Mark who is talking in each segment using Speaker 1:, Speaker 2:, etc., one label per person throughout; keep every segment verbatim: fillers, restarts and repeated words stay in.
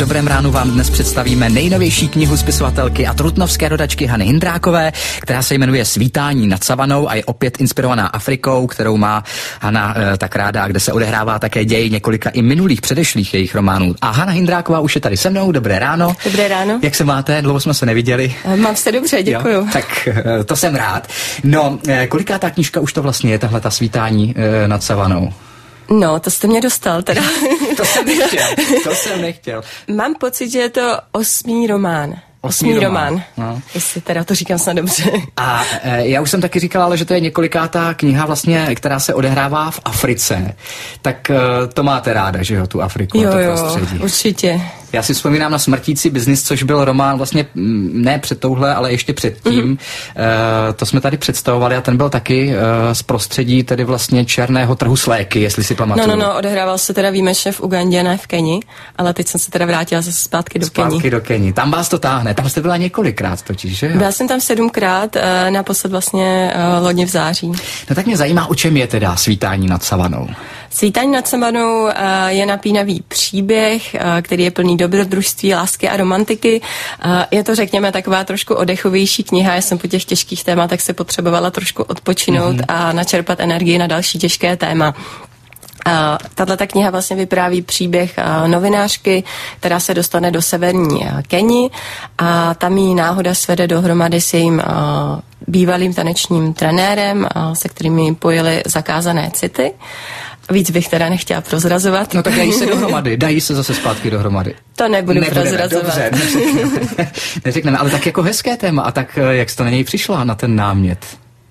Speaker 1: Dobrém ránu vám dnes představíme nejnovější knihu spisovatelky a trutnovské rodačky Hany Hindrákové, která se jmenuje Svítání nad savanou a je opět inspirovaná Afrikou, kterou má Hana e, tak ráda a kde se odehrává také děj několika i minulých předešlých jejich románů. A Hana Hindráková už je tady se mnou. Dobré ráno.
Speaker 2: Dobré ráno.
Speaker 1: Jak se máte? Dlouho jsme se neviděli.
Speaker 2: Mám se dobře, děkuju.
Speaker 1: Jo, tak e, to jsem rád. No, e, koliká ta knížka už to vlastně je, tahle ta Svítání e, nad savanou?
Speaker 2: No, to jste mě dostal teda.
Speaker 1: To jsem nechtěl, to jsem nechtěl.
Speaker 2: Mám pocit, že je to osmý román.
Speaker 1: Osmý,
Speaker 2: Osmý
Speaker 1: román,
Speaker 2: román.
Speaker 1: No.
Speaker 2: Jestli teda to říkám snad dobře.
Speaker 1: A e, já už jsem taky říkala, ale že to je několikátá kniha vlastně, která se odehrává v Africe. Tak e, to máte ráda, že jo, tu Afriku
Speaker 2: jo,
Speaker 1: a to
Speaker 2: jo,
Speaker 1: prostředí.
Speaker 2: určitě.
Speaker 1: Já si vzpomínám na Smrtící biznis, což byl román vlastně ne před touhle, ale ještě předtím. Mm. E, to jsme tady představovali a ten byl taky e, z prostředí tedy vlastně černého trhu s léky, jestli si pamatuju.
Speaker 2: No, no, no, odehrával se teda výjimečně v Ugandě, ne v Keni, ale teď jsem se teda vrátila zase zpátky do Keni.
Speaker 1: Zpátky do Keni. Tam vás to táhne, tam jste byla několikrát totiž, že jo?
Speaker 2: Byla jsem tam sedmkrát, e, naposled vlastně e, loni v září.
Speaker 1: No tak mě zajímá, o čem je teda Svítání nad savanou.
Speaker 2: Svítání nad savanou je napínavý příběh, který je plný dobrodružství, lásky a romantiky. Je to, řekněme, taková trošku odechovější kniha. Já jsem po těch těžkých tématech se potřebovala trošku odpočinout mm-hmm. a načerpat energii na další těžké téma. Uh, tato kniha vlastně vypráví příběh uh, novinářky, která se dostane do severní uh, Keni a tam jí náhoda svede dohromady s jejím uh, bývalým tanečním trenérem, uh, se kterými pojeli zakázané city. Víc bych teda nechtěla prozrazovat.
Speaker 1: No tak dají se dohromady, dají se zase zpátky dohromady.
Speaker 2: To nebudu
Speaker 1: Nebudeme,
Speaker 2: prozrazovat.
Speaker 1: Dobře, neřekneme, neřekneme, ale tak jako hezké téma. A tak jak jste na něj přišla, na ten námět?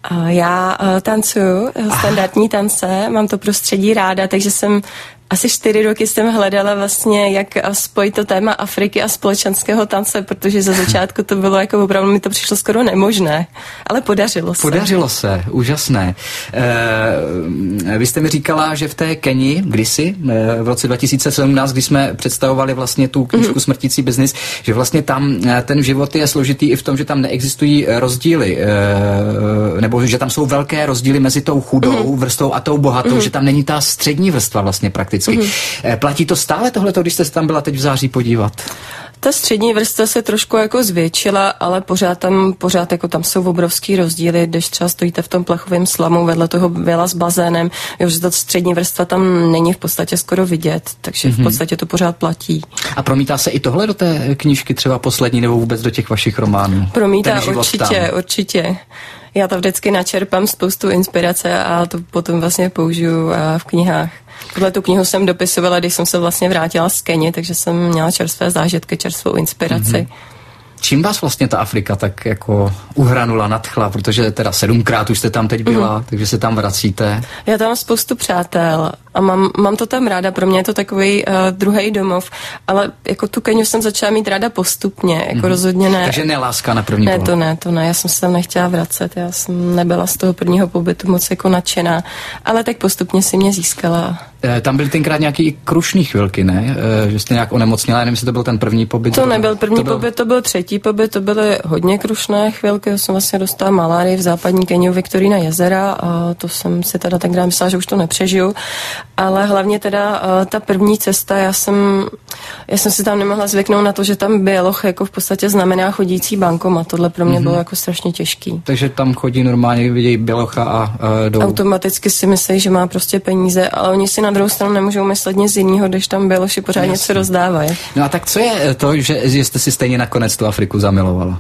Speaker 2: Já uh, tancuju standardní tance, mám to prostředí ráda, takže jsem asi čtyři roky jsem hledala vlastně, jak spojit to téma Afriky a společenského tance, protože za začátku to bylo jako opravdu, mi to přišlo skoro nemožné, ale podařilo se.
Speaker 1: Podařilo se, úžasné. E, vy jste mi říkala, že v té Keni kdysi, v roce dva tisíce sedmnáct, když jsme představovali vlastně tu knížku mm-hmm. Smrtící biznis, že vlastně tam ten život je složitý i v tom, že tam neexistují rozdíly, e, nebo že tam jsou velké rozdíly mezi tou chudou mm-hmm. vrstvou a tou bohatou, mm-hmm. že tam není ta střední vrstva vlastně prakticky. Mm-hmm. Platí to stále tohleto, když jste se tam byla teď v září podívat?
Speaker 2: Ta střední vrstva se trošku jako zvětšila, ale pořád tam, pořád jako tam jsou obrovský rozdíly, když třeba stojíte v tom plechovém slamu vedle toho vila s bazénem, jo, že ta střední vrstva tam není v podstatě skoro vidět, takže mm-hmm. v podstatě to pořád platí. A
Speaker 1: promítá se i tohle do té knížky třeba poslední nebo vůbec do těch vašich románů?
Speaker 2: Promítá určitě, tam. určitě. Já to vždycky načerpám spoustu inspirace a to potom vlastně použiju v knihách. Tuhle tu knihu jsem dopisovala, když jsem se vlastně vrátila z Keni, takže jsem měla čerstvé zážitky, čerstvou inspiraci. Mm-hmm.
Speaker 1: Čím vás vlastně ta Afrika tak jako uhranula, nadchla, protože teda sedmkrát už jste tam teď byla, mm-hmm. takže se tam vracíte.
Speaker 2: Já tam mám spoustu přátel a mám, mám to tam ráda, pro mě je to takový uh, druhý domov, ale jako tu Keniu jsem začala mít ráda postupně, jako mm-hmm. rozhodně ne.
Speaker 1: Takže ne láska na první
Speaker 2: Ne,
Speaker 1: pohled.
Speaker 2: to ne, to ne, já jsem se tam nechtěla vracet, já jsem nebyla z toho prvního pobytu moc jako nadšená, ale tak postupně si mě získala.
Speaker 1: E, tam byly tenkrát nějaký krušný chvilky, ne? E, že jste nějak onemocněla, já nevím, jestli to byl ten první pobyt.
Speaker 2: To nebyl první
Speaker 1: to byl...
Speaker 2: pobyt, to byl třetí pobyt, to byly hodně krušné chvilky, já jsem vlastně dostala malárii v západní Keni u Viktorína jezera a to jsem si teda tenkrát myslela, že už to nepřežiju, ale hlavně teda uh, ta první cesta, já jsem, já jsem si tam nemohla zvyknout na to, že tam běloch jako v podstatě znamená chodící bankomat, tohle pro mě mm-hmm. bylo jako strašně těžký.
Speaker 1: Takže tam chodí normálně, vidějí bělocha a uh, jdou.
Speaker 2: Automaticky si myslí, že má prostě peníze, ale oni si na druhou stranu nemůžou myslet nic jiného, když tam běloši pořád Jasně. něco rozdávají.
Speaker 1: No a tak co je to, že jste si stejně nakonec tu Afriku zamilovala?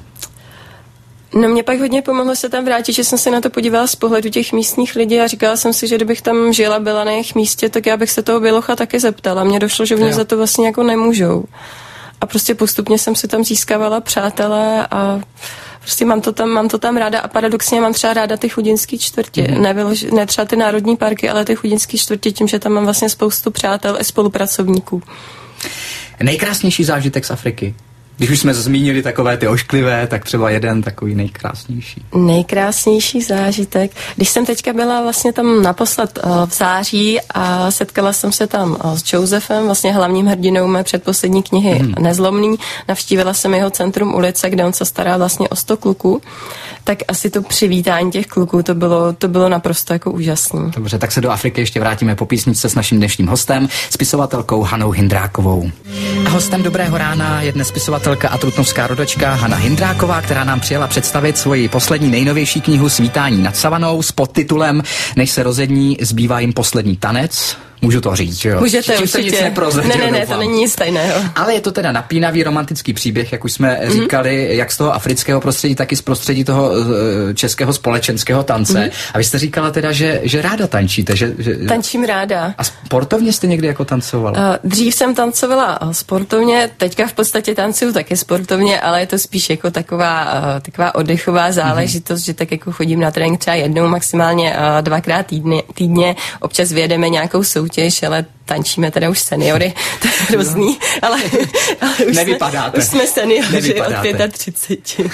Speaker 2: No mě pak hodně pomohlo se tam vrátit, že jsem se na to podívala z pohledu těch místních lidí a říkala jsem si, že kdybych tam žila, byla na jejich místě, tak já bych se toho bělocha taky zeptala. Mně došlo, že oni za to vlastně jako nemůžou. A prostě postupně jsem si tam získávala přátelé a prostě mám to tam, mám to tam ráda a paradoxně mám třeba ráda ty chudinský čtvrtě. Mm-hmm. Nevylož, ne třeba ty národní parky, ale ty chudinský čtvrtě tím, že tam mám vlastně spoustu přátel i spolupracovníků.
Speaker 1: Nejkrásnější zážitek z Afriky? Když už jsme zmínili takové ty ošklivé, tak třeba jeden takový nejkrásnější.
Speaker 2: Nejkrásnější zážitek. Když jsem teďka byla vlastně tam naposled uh, v září a setkala jsem se tam uh, s Josefem, vlastně hlavním hrdinou mé předposlední knihy hmm. Nezlomný. Navštívila jsem jeho centrum ulice, kde on se stará vlastně o sto kluků. Tak asi to přivítání těch kluků, to bylo, to bylo naprosto jako úžasné.
Speaker 1: Dobře, tak se do Afriky ještě vrátíme po písničce s naším dnešním hostem, spisovatelkou Hanou Hindrákovou. A hostem Dobrého rána je dnes spisovatelka a trutnovská rodačka Hana Hindráková, která nám přijela představit svoji poslední nejnovější knihu Svítání nad savanou s podtitulem Než se rozední, zbývá jim poslední tanec. Můžu to říct, že jo?
Speaker 2: Můžete, určitě. Ne, ne, ne, to není nic stejného.
Speaker 1: Ale je to teda napínavý romantický příběh, jak už jsme mm-hmm. říkali, jak z toho afrického prostředí, tak i z prostředí toho uh, českého společenského tance. Mm-hmm. A vy jste říkala teda, že, že ráda tančíte. Že, že...
Speaker 2: Tančím ráda.
Speaker 1: A sportovně jste někdy jako tancovala?
Speaker 2: Uh, dřív jsem tancovala sportovně, teďka v podstatě tancuju taky sportovně, ale je to spíš jako taková, uh, taková oddechová záležitost, mm-hmm. že tak jako chodím na trénink třeba jednou, maximálně uh, dvakrát týdně, týdně, občas vyjedeme nějakou soutěž, ale tančíme teda už seniory, to je hrozný, ale, ale už, jsme, už jsme seniori od třicet pět.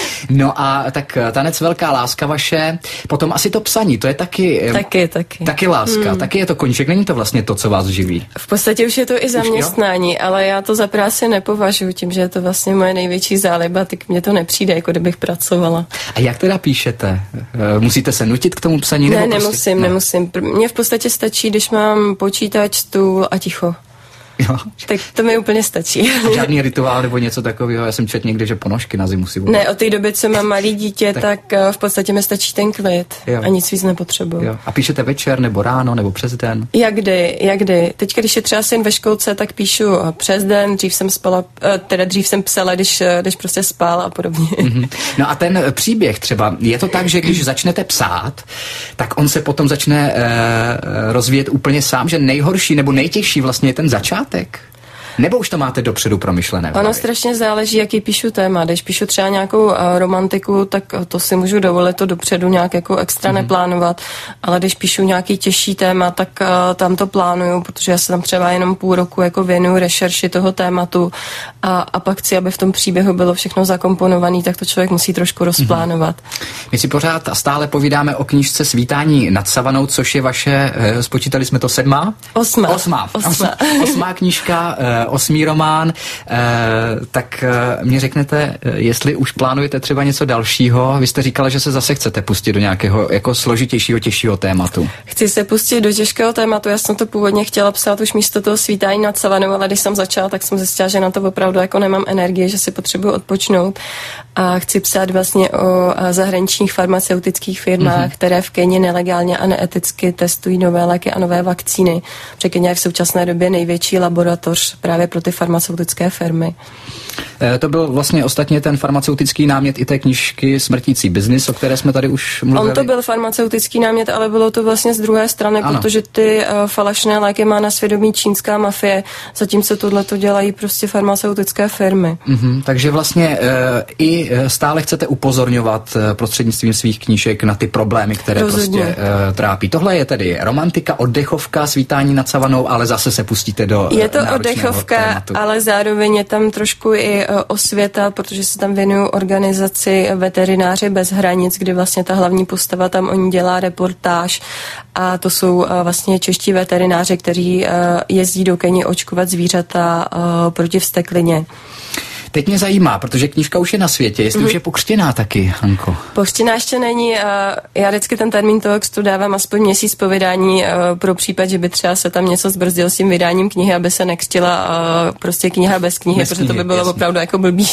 Speaker 1: No a tak tanec Velká láska vaše, potom asi to psaní, to je taky...
Speaker 2: Taky, taky.
Speaker 1: Taky láska, hmm. taky je to koníček, není to vlastně to, co vás živí?
Speaker 2: V podstatě už je to i zaměstnání, ale já to za práci nepovažuji, tím, že je to vlastně moje největší záliba, tak mně to nepřijde, jako kdybych pracovala.
Speaker 1: A jak teda píšete? Musíte se nutit k tomu psaní?
Speaker 2: Ne,
Speaker 1: nebo
Speaker 2: nemusím,
Speaker 1: prostě...
Speaker 2: nemusím. Mně v podstatě stačí, když mám počítač, stůl a ticho.
Speaker 1: Jo.
Speaker 2: Tak to mi úplně stačí.
Speaker 1: A žádný rituál nebo něco takového, já jsem četl někdy, že ponožky na zimu si budou.
Speaker 2: Ne, od té doby, co mám malý dítě, tak, tak v podstatě mi stačí ten klid jo. a nic víc nepotřebuji. Jo.
Speaker 1: A píšete večer nebo ráno nebo přes den?
Speaker 2: Jak kdy, jak kdy. Teď, když je třeba syn ve školce, tak píšu přes den, dřív jsem spala, teda dřív jsem psala, když, když prostě spál a podobně.
Speaker 1: Mm-hmm. No a ten příběh třeba, je to tak, že když začnete psát, tak on se potom začne eh, rozvíjet úplně sám, že nejhorší nebo nejtěžší vlastně je ten začátek? Nebo už to máte dopředu promyšlené?
Speaker 2: Ono strašně záleží, jaký píšu téma. Když píšu třeba nějakou uh, romantiku, tak to si můžu dovolit to dopředu nějak jako extra mm-hmm. neplánovat. Ale když píšu nějaký těžší téma, tak uh, tam to plánuju, protože já se tam třeba jenom půl roku jako věnuju rešerši toho tématu a, a pak chci, aby v tom příběhu bylo všechno zakomponované, tak to člověk musí trošku rozplánovat. Mm-hmm.
Speaker 1: My si pořád a stále povídáme o knížce Svítání nad savanou, což je vaše, uh, spočítali jsme to sedmá?
Speaker 2: Osmá.
Speaker 1: Osmá.
Speaker 2: Osmá.
Speaker 1: Osmá knížka, uh, osmý román, eh, tak eh, mě řeknete, eh, jestli už plánujete třeba něco dalšího. Vy jste říkala, že se zase chcete pustit do nějakého jako složitějšího, těžšího tématu.
Speaker 2: Chci se pustit do těžkého tématu. Já jsem to původně chtěla psát už místo toho Svítání nad savanou, ale když jsem začala, tak jsem zjistila, že na to opravdu jako nemám energie, že si potřebuji odpočnout. A chci psát vlastně o zahraničních farmaceutických firmách, mm-hmm. které v Keni nelegálně a neeticky testují nové léky a nové vakcíny. Protože Kenia je v současné době největší laboratoř právě pro ty farmaceutické firmy.
Speaker 1: E, to byl vlastně ostatně ten farmaceutický námět i té knížky Smrtící biznis, o které jsme tady už mluvili.
Speaker 2: On to byl farmaceutický námět, ale bylo to vlastně z druhé strany, ano. protože ty uh, falešné léky má na svědomí čínská mafie, zatímco tohle to dělají prostě farmaceutické firmy.
Speaker 1: Mm-hmm, takže vlastně uh, i stále chcete upozorňovat uh, prostřednictvím svých knížek na ty problémy, které Rozhodně. prostě uh, trápí. Tohle je tedy romantika, oddechovka, Svítání nad savanou, ale zase se pustíte do
Speaker 2: Je to oddechovka, tématu. Ale zároveň je tam trošku i uh, osvěta, protože se tam věnuju organizaci Veterináři bez hranic, kdy vlastně ta hlavní postava tam o ní dělá reportáž a to jsou uh, vlastně čeští veterináři, kteří uh, jezdí do Keni očkovat zvířata uh, proti vzteklině.
Speaker 1: Teď mě zajímá, protože knížka už je na světě, jestli mm. už je pokřtěná taky, Hanko.
Speaker 2: Pokřtěná ještě není. Já vždycky ten termín toho textu dávám aspoň měsíc po vydání pro případ, že by třeba se tam něco zbrzdilo s tím vydáním knihy, aby se nekřtila prostě kniha bez knihy, bez protože knihy, to by bylo jasný. Opravdu jako blbý.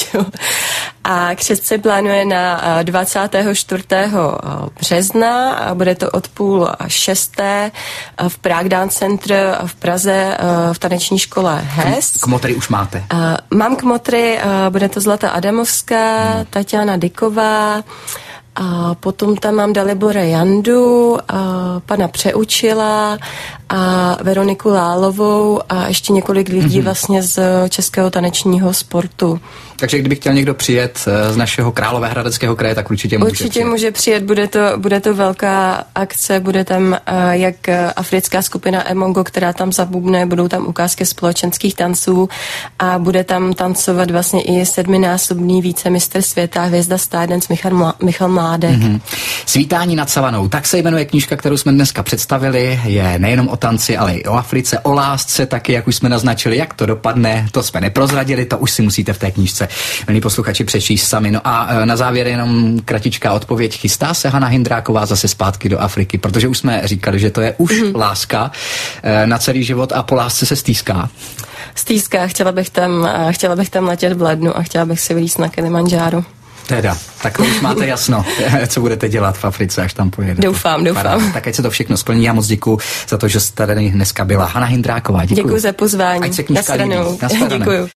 Speaker 2: A křest se plánuje na dvacátého čtvrtého března a bude to od půl šesté v Prague Dance Center v Praze v taneční škole H E S.
Speaker 1: Kmotry už máte?
Speaker 2: Mám kmotry, bude to Zlata Adamovská, hmm. Tatiana Dyková A potom tam mám Dalibora Jandu, a pana Přeučila a Veroniku Lálovou a ještě několik lidí mm-hmm. vlastně z českého tanečního sportu.
Speaker 1: Takže kdyby chtěl někdo přijet z našeho Královéhradeckého kraje, tak určitě může
Speaker 2: Určitě
Speaker 1: přijet.
Speaker 2: může přijet, bude to, bude to velká akce, bude tam uh, jak africká skupina Emongo, která tam zabubne, budou tam ukázky společenských tanců a bude tam tancovat vlastně i sedminásobný vícemistr světa, hvězda Stardance Michal, Mla, Michal Mládek. Mm-hmm.
Speaker 1: Svítání nad savanou, tak se jmenuje knížka, kterou jsme dneska představili, je nejenom o tanci, ale i o Africe, o lásce taky, jak už jsme naznačili, jak to dopadne, to jsme neprozradili, to už si musíte v té knížce, milí posluchači, přečíst sami. No a na závěr jenom kratičká odpověď. Chystá se Hana Hindráková zase zpátky do Afriky, protože už jsme říkali, že to je už mm. láska na celý život a po lásce se stýská.
Speaker 2: Stýská, chtěla bych tam, chtěla bych tam letět v lednu a chtěla bych si vylízt na Kilimandžáru.
Speaker 1: Teda, tak to už máte jasno, co budete dělat v Africe, až tam pojedete.
Speaker 2: Doufám, doufám.
Speaker 1: Paráda. Tak ať se to všechno splní. Já moc děkuju za to, že jste tady dneska byla. Hana Hindráková, děkuju.
Speaker 2: Děkuju za pozvání.
Speaker 1: Ať se knížka líbí.
Speaker 2: Děkuju.